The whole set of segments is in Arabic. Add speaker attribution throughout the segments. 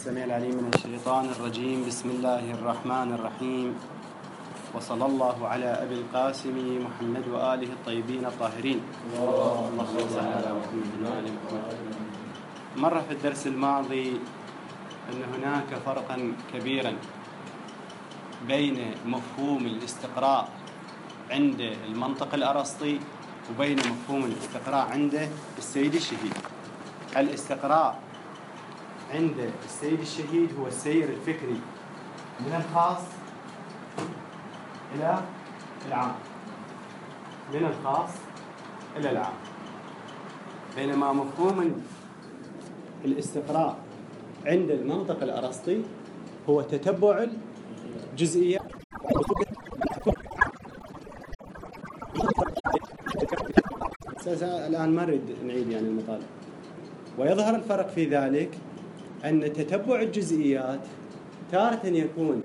Speaker 1: السميع العليم من الشيطان الرجيم. بسم الله الرحمن الرحيم، وصلى الله على أبي القاسم محمد وآله الطيبين الطاهرين. اللهم صل على محمد وآل محمد. مر في الدرس الماضي أن هناك فرقا كبيرا بين مفهوم الاستقراء عند المنطق الأرسطي وبين مفهوم الاستقراء عند السيد الشهيد. الاستقراء عند السيد الشهيد هو السير الفكري من الخاص إلى العام، من الخاص إلى العام، بينما مفهوم الاستقراء عند المنطق الأرسطي هو تتبع الجزئيات. الآن ما نريد نعيد المطالب. ويظهر الفرق في ذلك أن تتبع الجزئيات تارة يكون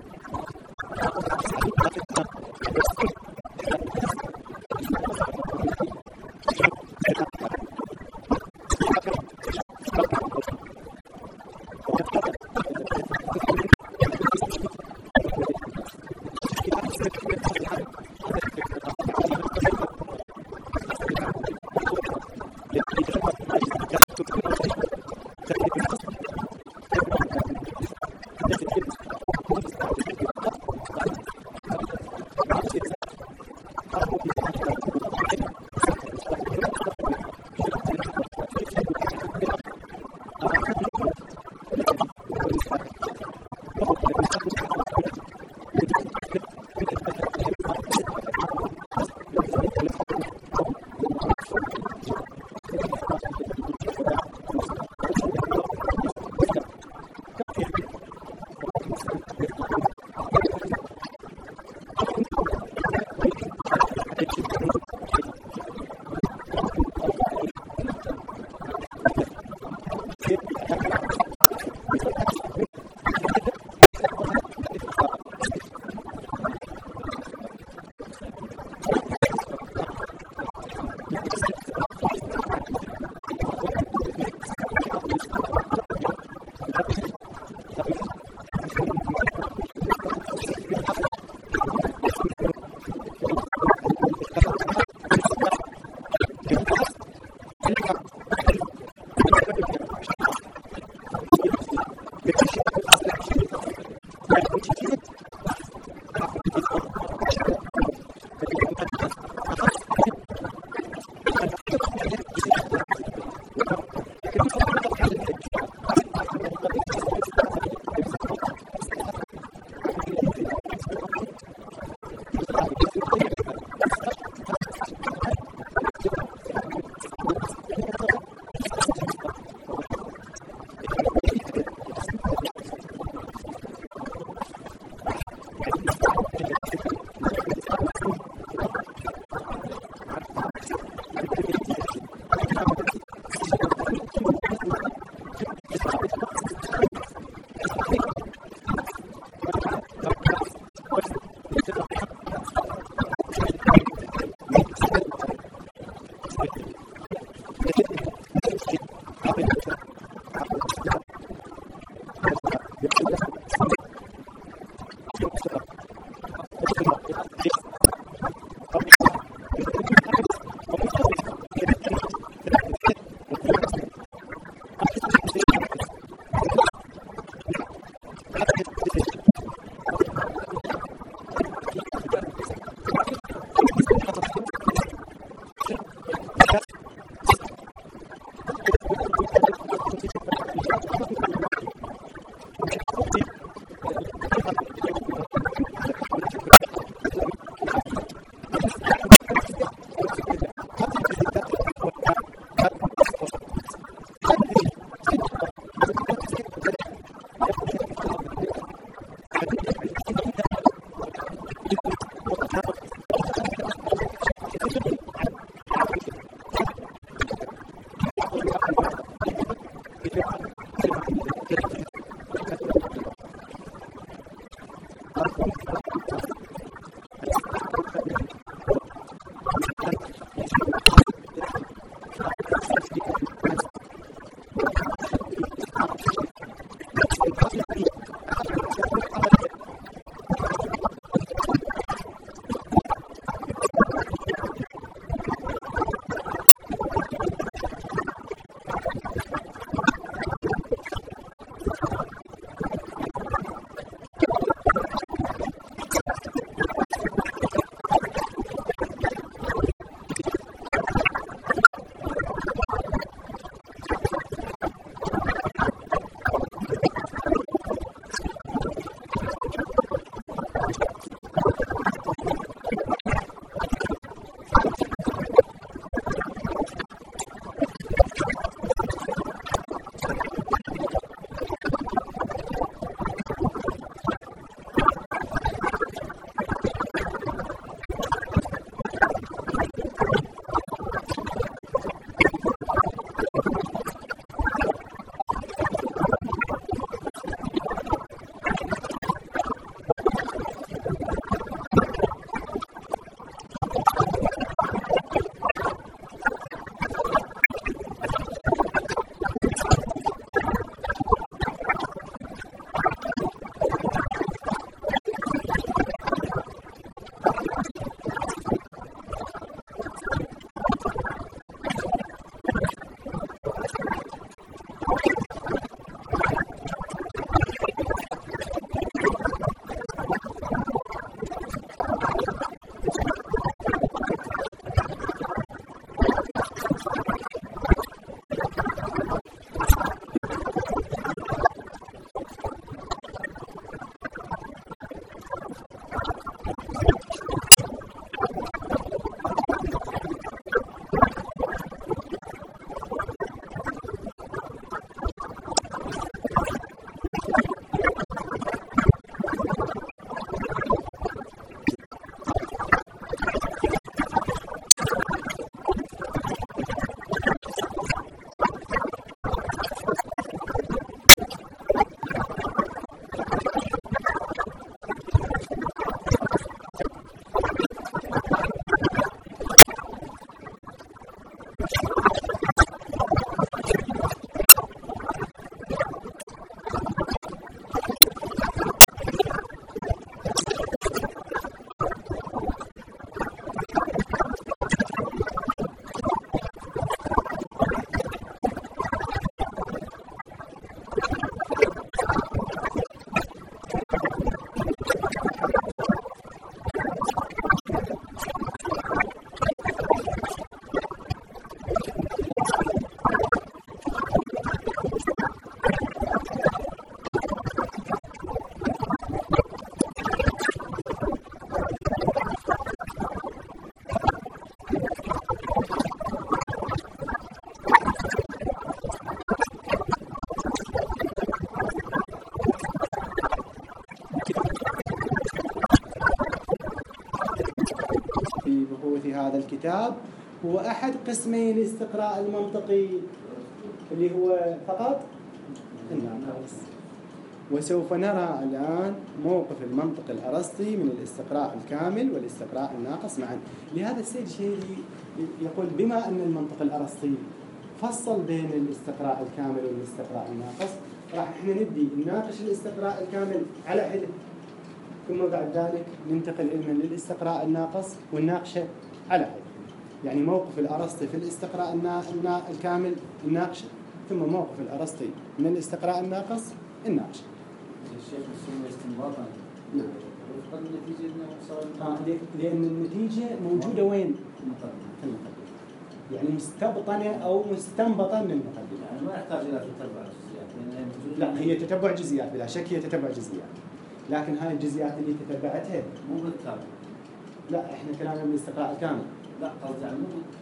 Speaker 2: الكتاب هو أحد قسمي الاستقراء المنطقي اللي هو فقط الناقص. وسوف نرى الآن موقف المنطق الأرسطي من الاستقراء الكامل والاستقراء الناقص معا. لهذا السيد الشهيدي يقول بما أن المنطق الأرسطي فصل بين الاستقراء الكامل والاستقراء الناقص، راح احنا نبدي نناقش الاستقراء الكامل على حدة، ثم بعد ذلك ننتقل علما للاستقراء الناقص ونناقشه على حدة. يعني موقف الأرسطي في الاستقراء الكامل الناقشه، ثم موقف الأرسطي من الاستقراء الناقص الناقشه.
Speaker 3: الشيخ يسمى استنباطا.
Speaker 2: نعم.
Speaker 3: وفقا النتيجة أنه صار
Speaker 2: لأن النتيجة موجودة وين؟
Speaker 3: في المقدمة.
Speaker 2: يعني مستبطنة أو مستنبطة من المقدمة.
Speaker 3: يعني ما يحتاج إلى تتبع الجزئيات.
Speaker 2: لا، هي تتبع جزئيات بلا شك، هي تتبع جزئيات، لكن هاي الجزئيات اللي تتبعتها
Speaker 3: مو بالكامل.
Speaker 2: لا، احنا كلامنا بالاستقراء الكامل.
Speaker 3: لا، قصدي يعني مو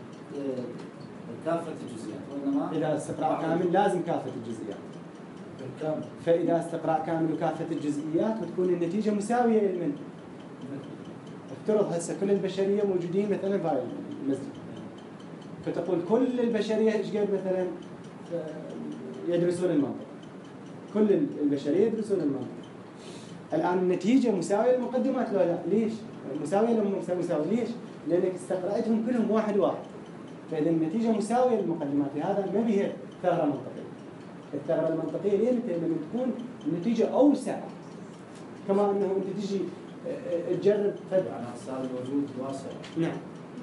Speaker 3: كافة الجزئيات، وإنما
Speaker 2: إذا استقراء كامل لازم كافة الجزئيات.
Speaker 3: بالكامل.
Speaker 2: فإذا استقراء كامل وكافة الجزئيات بتكون النتيجة مساوية لمن؟ افترض هسه كل البشرية موجودين مثلا في المسجد، فتقول كل البشرية ايش قد مثلا يدرسون المنطق، كل البشرية يدرسون المنطق. الآن النتيجة مساوية للمقدمات لو لا؟ ليش؟ مساوية لهم مساوية ليش؟ لأنك استقرأتهم كلهم واحد واحد، فإذا النتيجة مساوية للمقدمات. لهذا ما بها ثغرة منطقية. الثغرة المنطقية ليه؟ لما تكون النتيجة أوسع، كما أنه أنت تجي تجرب
Speaker 3: يعني صار الوجود واسع.
Speaker 2: نعم.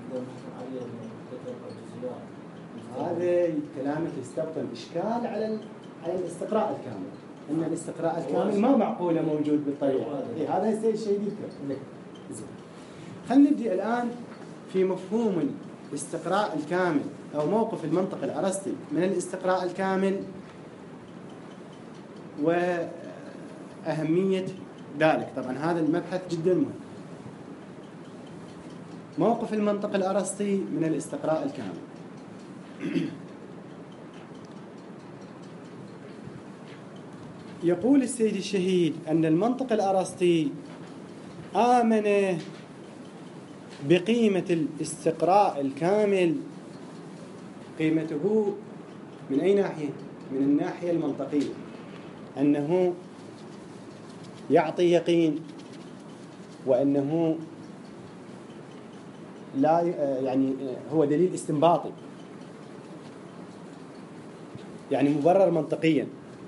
Speaker 2: هذا كلامك يستبطن إشكال على الاستقراء الكامل، أن الاستقراء الكامل ما معقولة موجود بالطريقة. هذا الشيء يذكر. خلينا نبدأ الآن في مفهوم الاستقراء الكامل أو موقف المنطق الأرسطي من الاستقراء الكامل وأهمية ذلك. طبعا هذا المبحث جدا مهم. موقف المنطق الأرسطي من الاستقراء الكامل. يقول السيد الشهيد أن المنطق الأرسطي آمن بقيمة الاستقراء الكامل. قيمته من أي ناحية؟ من الناحية المنطقية، أنه يعطي يقين، وأنه لا يعني هو دليل استنباطي، يعني مبرر منطقيا.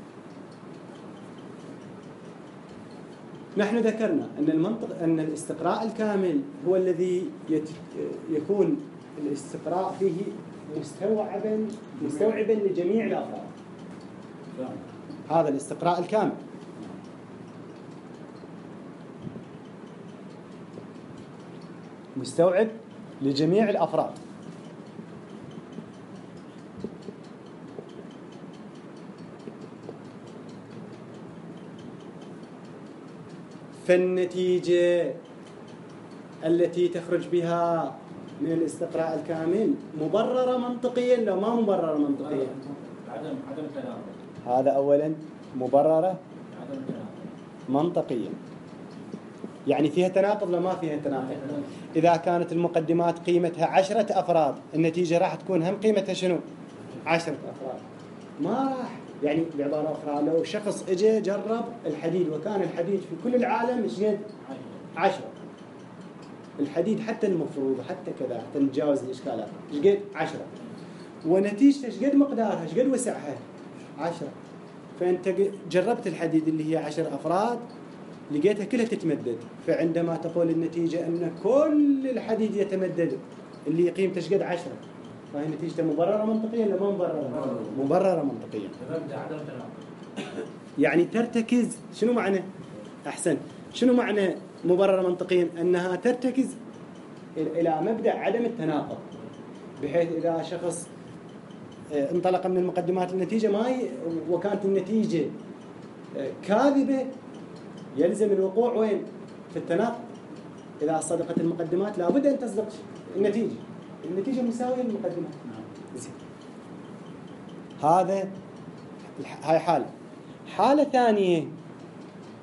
Speaker 2: نحن ذكرنا أن الاستقراء الكامل هو الذي يكون الاستقراء فيه مستوعبا لجميع الأفراد. هذا الاستقراء الكامل. مستوعب لجميع الأفراد. فالنتيجة التي تخرج بها من الاستقراء الكامل مبررة منطقيا لو ما مبررة منطقيا؟
Speaker 3: عدم تناقض.
Speaker 2: هذا أولا مبررة
Speaker 3: عدم تناقض
Speaker 2: منطقيا، يعني فيها تناقض لو ما فيها تناقض. إذا كانت المقدمات قيمتها 10 أفراد، النتيجة راح تكون هم قيمتها شنو؟ 10 أفراد. ما راح، يعني بعبارة أخرى لو شخص اجى جرب الحديد وكان الحديد في كل العالم ايش قد؟ 10. الحديد حتى المفروض حتى كذا حتى نتجاوز الإشكالات ايش قد؟ 10. ونتيجته ايش قد مقدارها؟ ايش قد وسعها؟ 10. فأنت جربت الحديد اللي هي 10 أفراد لقيتها كلها تتمدد، فعندما تقول النتيجة أن كل الحديد يتمدد اللي قيمته ايش قد 10، فهي نتيجته مبررة منطقيا ولا ما مبررة؟ مبررة منطقيا. يعني ترتكز. شنو معنى؟ أحسن. شنو معنى مبررة منطقيا؟ أنها ترتكز إلى مبدأ عدم التناقض، بحيث إذا شخص انطلق من المقدمات النتيجة وكانت النتيجة كاذبة، يلزم الوقوع وين؟ في التناقض. إذا صدقت المقدمات لابد أن تصدق النتيجة مساوية للمقدمات. هاي حالة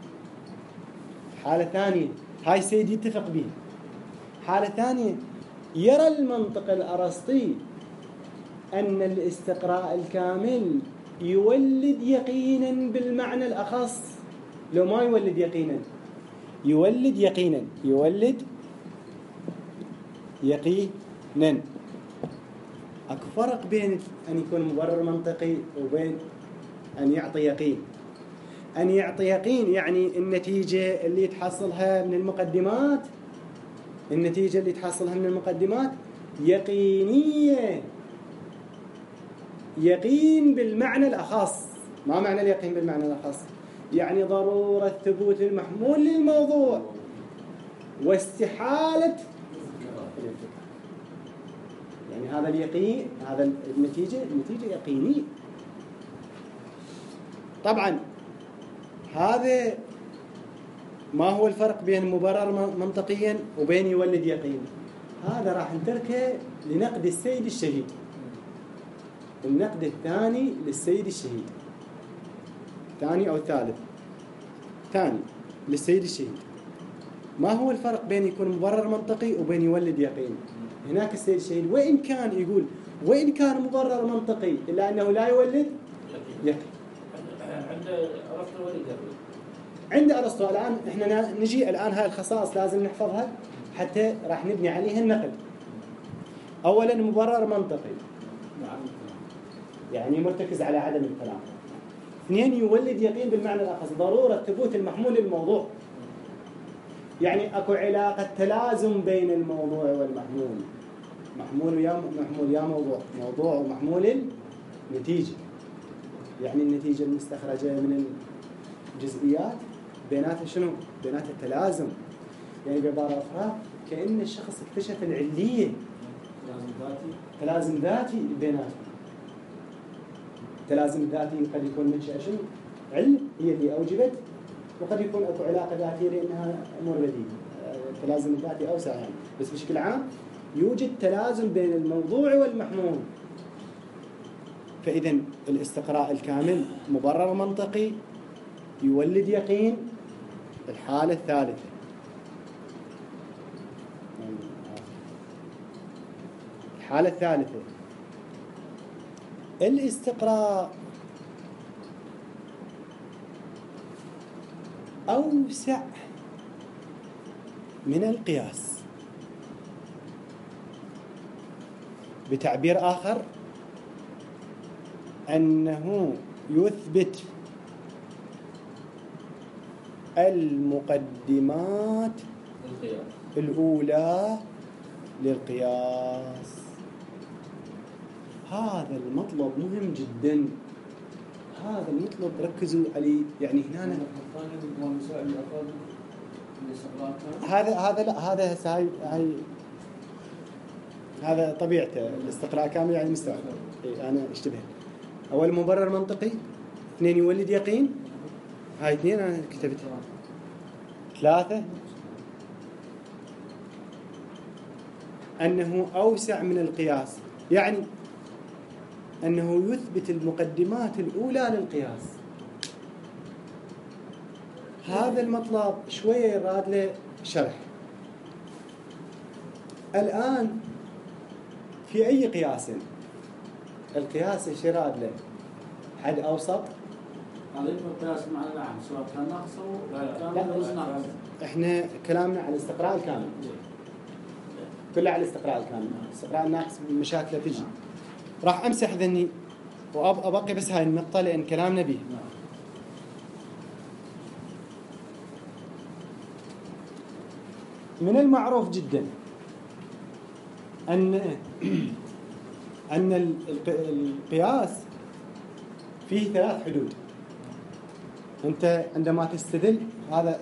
Speaker 2: ثانية هاي سيدي يتفق به. حالة ثانية يرى المنطق الأرسطي أن الاستقراء الكامل يولد يقينا بالمعنى الأخص. لو ما يولد يقينا، يولد يقينا، يولد يقينا. أكو فرق بين أن يكون مبرر منطقي وبين أن يعطي يقين. أن يعطي يقين يعني النتيجة اللي تحصلها من المقدمات، النتيجة اللي تحصلها من المقدمات يقينية، يقين بالمعنى الأخص. ما معنى اليقين بالمعنى الأخص؟ يعني ضرورة ثبوت المحمول للموضوع واستحالة الانفكاك. يعني هذا اليقين، هذا النتيجة يقينية. طبعا هذا ما هو الفرق بين مبرر منطقيا وبين يولد يقين؟ هذا راح نتركه لنقد السيد الشهيد، النقد الثاني للسيد الشهيد، ثاني أو ثالث، ثاني للسيد الشهيد. ما هو الفرق بين يكون مبرر منطقي وبين يولد يقين؟ هناك السيد الشهيد وإن كان يقول وإن كان مبرر منطقي إلا أنه لا يولد يقين. عند أرسطو الآن إحنا نجي الآن هاي الخصائص لازم نحفظها حتى راح نبني عليها النقد. أولا مبرر منطقي يعني مرتكز على عدم الكلام. اثنين يولد يقين بالمعنى الأخص، ضرورة ثبوت المحمول للموضوع. يعني أكو علاقة تلازم بين الموضوع والمحمول، محمول يا موضوع، موضوع ومحمول النتيجة. يعني النتيجة المستخرجة من الجزئيات بيناتها شنو؟ بيناتها التلازم. يعني بعبارة أخرى كأن الشخص اكتشف العلية، تلازم ذاتي بيناتهم. التلازم الذاتي قد يكون منشأ شنو؟ علم هي اللي أوجبت، وقد يكون أكو علاقة ذاتية لأنها أمور بديهية. التلازم الذاتي أوسع يعني، بس بشكل عام يوجد تلازم بين الموضوع والمحمول. فإذا الاستقراء الكامل مبرر منطقي يولد يقين. الحالة الثالثة الحالة الثالثة الاستقراء أوسع من القياس. بتعبير آخر أنه يثبت المقدمات الأولى للقياس. هذا المطلب مهم جدا، هذا المطلب ركزوا عليه. يعني هنا هذا طبيعته الاستقراء كامل يعني مستوعب. أنا اشتبه. أول مبرر منطقي، اثنين يولد يقين، هاي اثنين أنا كتبتها. ثلاثة أنه أوسع من القياس، يعني أنه يثبت المقدمات الأولى للقياس. هذا المطلب شوية يراد له شرح. الآن في أي قياس؟ القياس ايش يراد له؟ حد أوسط؟
Speaker 3: هذا القياس معنى نعم، سواء كان ناقص أو كان ناقص.
Speaker 2: إحنا كلامنا على الاستقراء الكامل، كله على الاستقراء الكامل. الاستقراء الناقص مشاكله تجي. راح أمسح ذني وأبقي بس هاي النقطة لأن كلامنا به. من المعروف جدا أن القياس فيه 3 حدود. أنت عندما تستدل هذا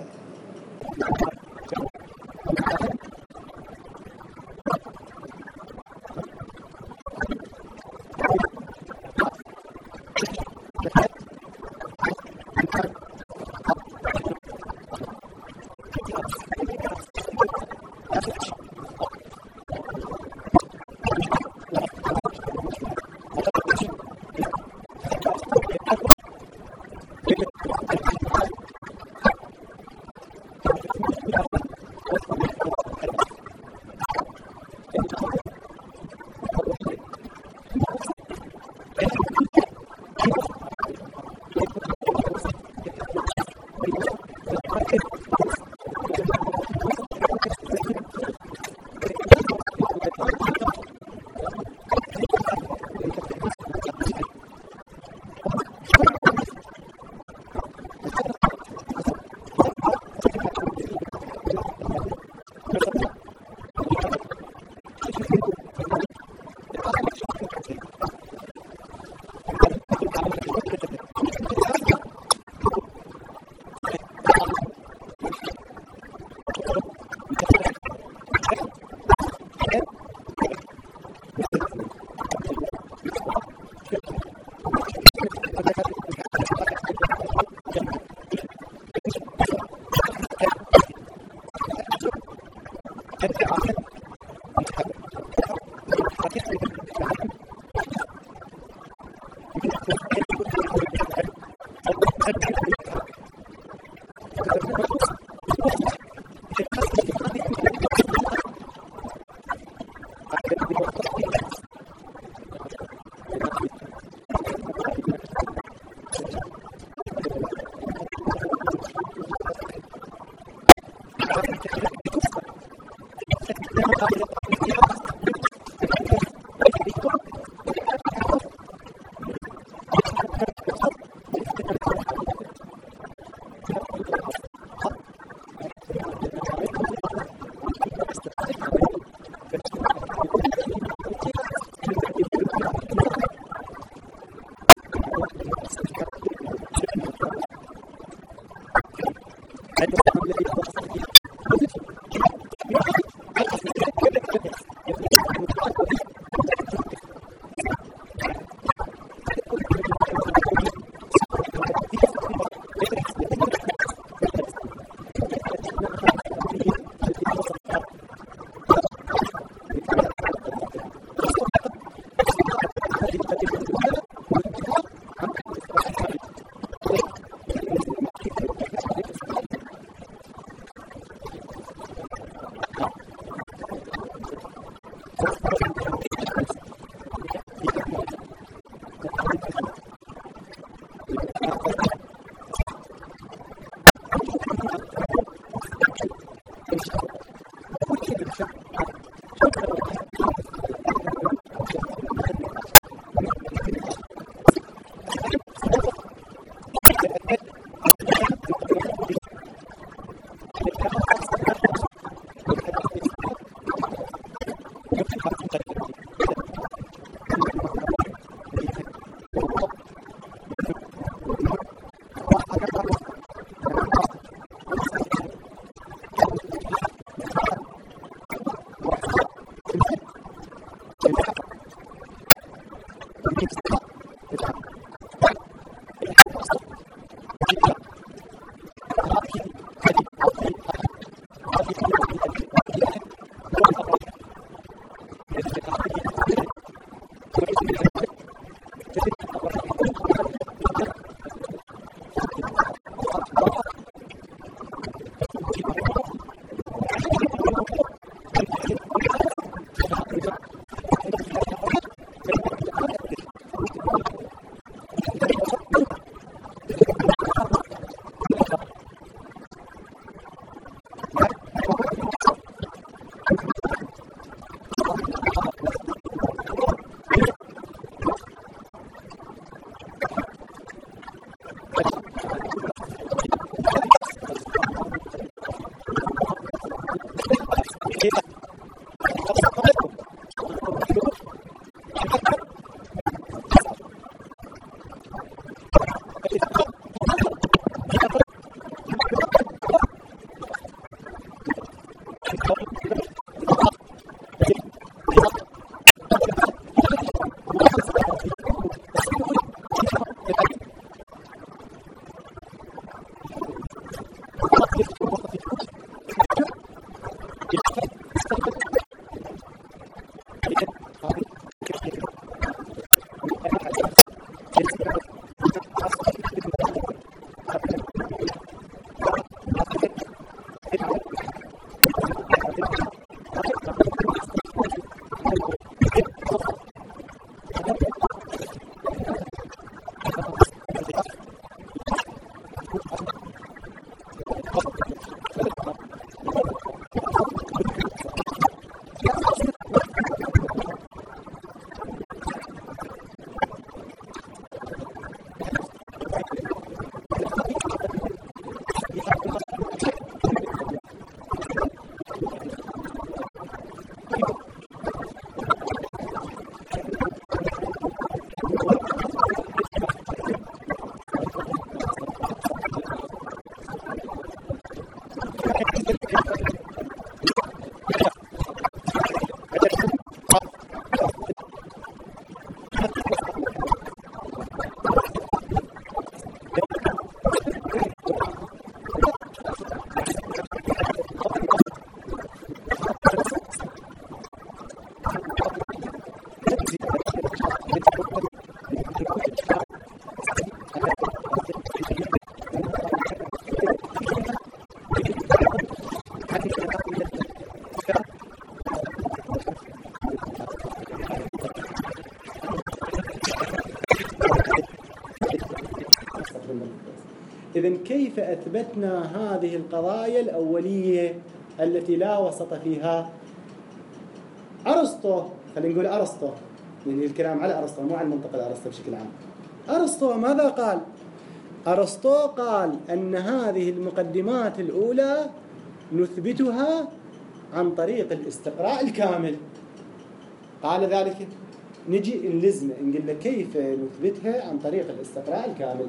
Speaker 2: إذن كيف أثبتنا هذه القضايا الأولية التي لا وسط فيها؟ أرسطو، خلينا نقول أرسطو، يعني الكلام على أرسطو مو على المنطقة الأرسطو بشكل عام. أرسطو ماذا قال؟ أرسطو قال أن هذه المقدمات الأولى نثبتها عن طريق الاستقراء الكامل. قال ذلك نجي نلزمه نقول له كيف نثبتها عن طريق الاستقراء الكامل.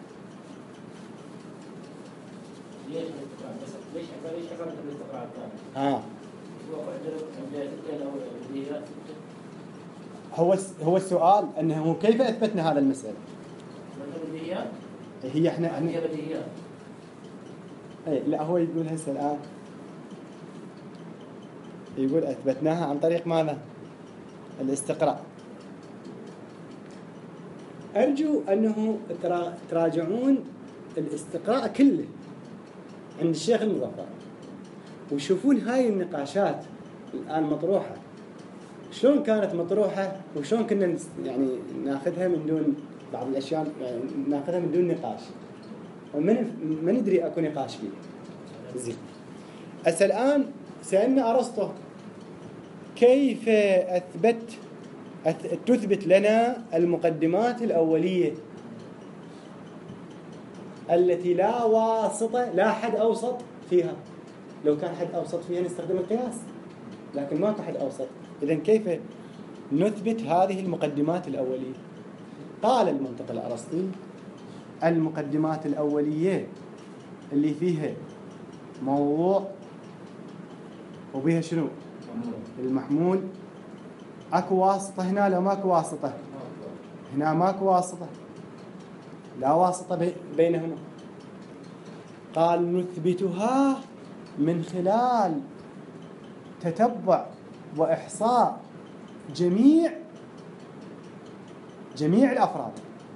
Speaker 3: ليش حصلت الاستقراء الكامل؟
Speaker 2: هو السؤال أنه كيف أثبتنا هذا المسألة؟ هي احنا
Speaker 3: بديهيات.
Speaker 2: لا هو يقول هسه الآن يقول أثبتناها عن طريق ماذا؟ الاستقراء. أرجو أنه تراجعون الاستقراء كله عند الشيخ المظفر ويشوفون هاي النقاشات الآن مطروحة شلون كانت مطروحة وشلون كنا يعني ناخذها من دون بعض الأشياء، يعني ناخذها من دون نقاش وما ندري أكو نقاش فيه. زين الآن سألنا أرسطو كيف تثبت لنا المقدمات الأولية التي لا واسطة لا حد أوسط فيها. لو كان حد أوسط فيها نستخدم القياس، لكن ماكو حد أوسط. إذن كيف نثبت هذه المقدمات الأولية؟ قال المنطق الأرسطي المقدمات الأولية اللي فيها موضوع وبيها شنو؟ المحمول. اكو واسطة هنا لا ماكو واسطة؟ هنا ماكو واسطة، لا واسطة بينهما. قال نثبتها من خلال تتبع وإحصاء جميع الأفراد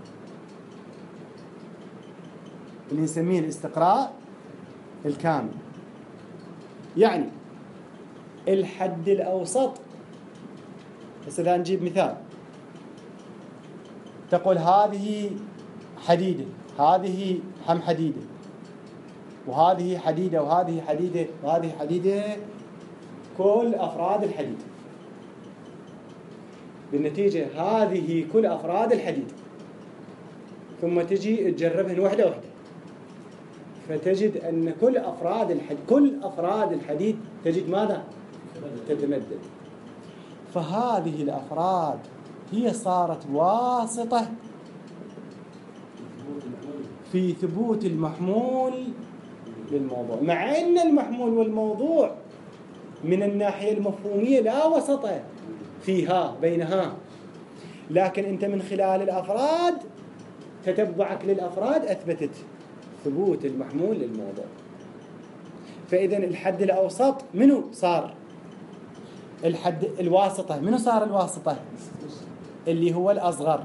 Speaker 2: اللي نسميه الاستقراء الكامل. يعني الحد الأوسط. بس إذا نجيب مثال تقول هذه حديدة، هذه هم حديدة، وهذه حديدة وهذه حديدة وهذه حديدة، كل أفراد الحديد. بالنتيجة هذه كل أفراد الحديد، ثم تجي تجربهن واحدة واحدة فتجد أن كل أفراد الحديد تجد ماذا؟ تتمدد. فهذه الأفراد هي صارت واسطة في ثبوت المحمول للموضوع، مع أن المحمول والموضوع من الناحية المفهومية لا وسط فيها بينها، لكن أنت من خلال الأفراد تتبعك للأفراد أثبتت ثبوت المحمول للموضوع. فإذن الحد الأوسط منو صار؟ الحد الواسطة منو صار الواسطة؟ اللي هو الأصغر.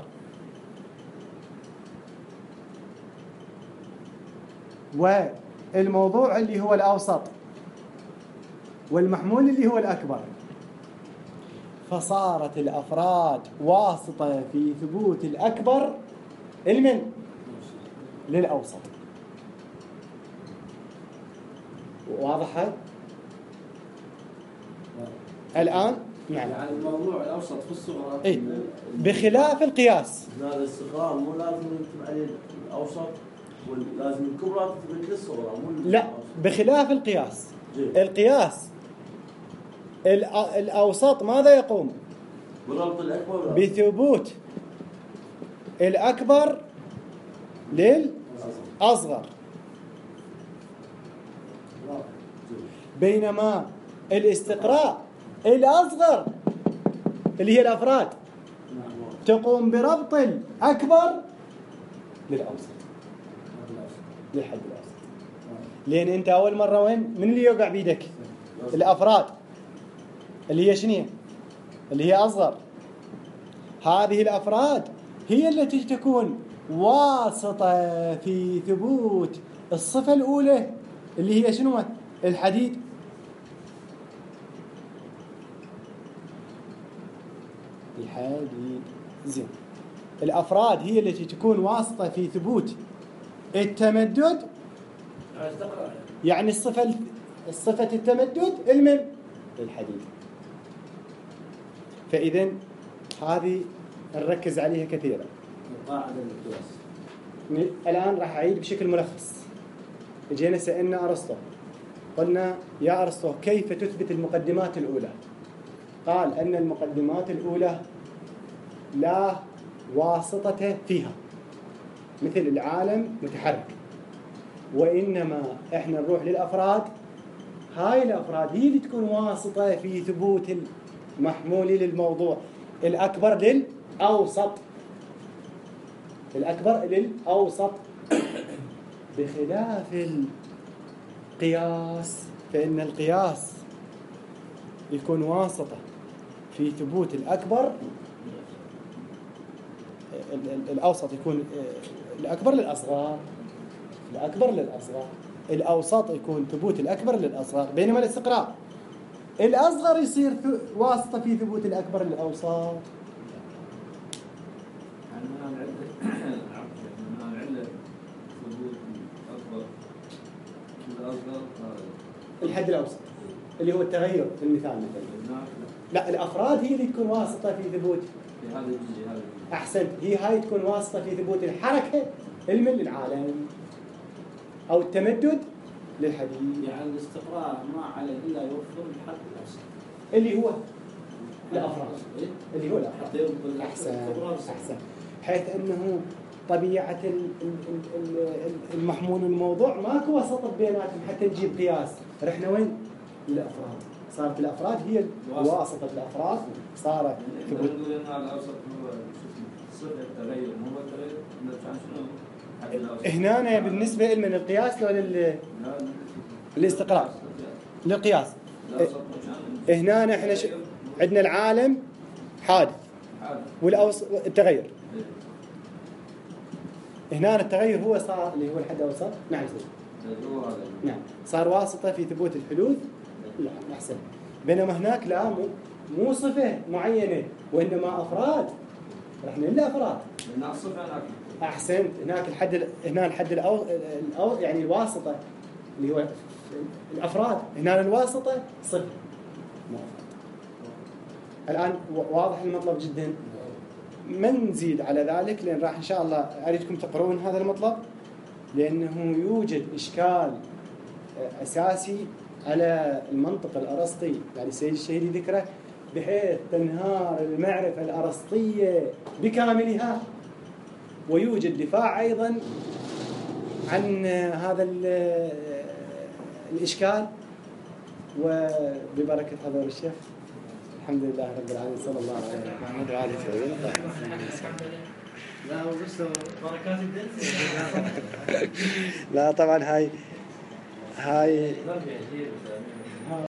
Speaker 2: والموضوع اللي هو الأوسط، والمحمول اللي هو الأكبر. فصارت الأفراد واسطة في ثبوت الأكبر للأوسط. واضح هاي؟ الآن نعم.
Speaker 3: يعني الموضوع الأوسط في الصغرى.
Speaker 2: إيه؟ بخلاف القياس.
Speaker 4: هذا الاستقراء مو لازم نكتب عليه الأوسط، ولازم الكبرى تثبت للصغرى.
Speaker 2: لا، بخلاف القياس. القياس الأوسط ماذا يقوم؟
Speaker 4: بربط الأكبر
Speaker 2: بثبوت الأكبر للأصغر، بينما الاستقراء الأصغر اللي هي الأفراد تقوم بربط الأكبر للأوسط، للحد الأوسط. لأن أنت أول مرة من اللي يوقع بيدك؟ الأفراد اللي هي شنية؟ اللي هي أصغر. هذه الأفراد هي التي تكون واسطة في ثبوت الصفة الأولى اللي هي شنو؟ الحديد. الحديد. زين. الأفراد هي التي تكون واسطة في ثبوت التمدد يعني الصفة التمدد المن للحديد. فإذا هذه نركز عليها كثيرا.
Speaker 3: القاعدة القياس.
Speaker 2: الآن راح أعيد بشكل ملخص. جينا سألنا أرسطو، قلنا يا أرسطو كيف تثبت المقدمات الأولى؟ قال أن المقدمات الأولى لا واسطة فيها، مثل العالم متحرك، وإنما إحنا نروح للأفراد. هاي الأفراد هي اللي تكون واسطة في ثبوت المحمول للموضوع. الأكبر للأوسط، الأكبر للأوسط، بخلاف القياس فإن القياس يكون واسطة في ثبوت الأكبر. الأوسط يكون الأكبر للأصغر، الأكبر للأصغر، الأوسط يكون ثبوت الأكبر للأصغر، بينما الاستقراء الأصغر يصير واسطة في ثبوت الأكبر للأوسط.
Speaker 3: يعني من العلة ثبوت الأكبر الأصغر
Speaker 2: الحد الأوسط اللي هو التغير في المثال مثلا. لا، الأفراد هي اللي تكون واسطة في ثبوت
Speaker 3: في هذا الجزء. هذا
Speaker 2: أحسنت، هي هاي تكون واسطة في ثبوت الحركة علما للعالم أو التمدد للحديد.
Speaker 3: يعني الاستقراء ما عليه إلا يوفر الحد الأوسط
Speaker 2: اللي هو الأفراد،
Speaker 3: إيه؟
Speaker 2: اللي هو الأفراد.
Speaker 3: حتى يوفر
Speaker 2: أحسن
Speaker 3: الكبرى
Speaker 2: أحسن، حيث أنه طبيعة المحمول الموضوع ماكو وسط بيناتهم حتى نجيب قياس. رحنا وين؟ للأفراد. صارت الأفراد هي واسطة الأفراد، صارت
Speaker 3: نقول إن الأوسط هو صفة التغير، مو هو التغير نرجع شنو؟ حد الأوسط.
Speaker 2: هنا بالنسبة لمن القياس لو للاستقراء للقياس. هنا احنا عندنا العالم حادث والتغير. هنا التغير هو صار اللي هو الحد الأوسط. نعم نعم، صار واسطة في ثبوت الحدوث. لا أحسن. بينما هناك لا، مو صفة معينة وإنما أفراد. رحنا إلا أفراد. أحسن. هناك هنا الحد يعني الواسطة اللي هو الأفراد. هنا الواسطة صفر. الآن واضح المطلب جدا. ما نزيد على ذلك لأن راح إن شاء الله أريدكم تقرؤون هذا المطلب، لأنه يوجد إشكال أساسي على المنطق الأرسطي، يعني سيد الشهيدي ذكره، بحيث تنهار المعرفة الأرسطية بكاملها، ويوجد دفاع أيضا عن هذا الإشكال. وببركة حضور الشيخ الحمد لله رب العالمين، صلى الله عليه محمد وعلى آله وصحبه.
Speaker 5: لا هو بس بركات الدرس.
Speaker 2: لا طبعا هاي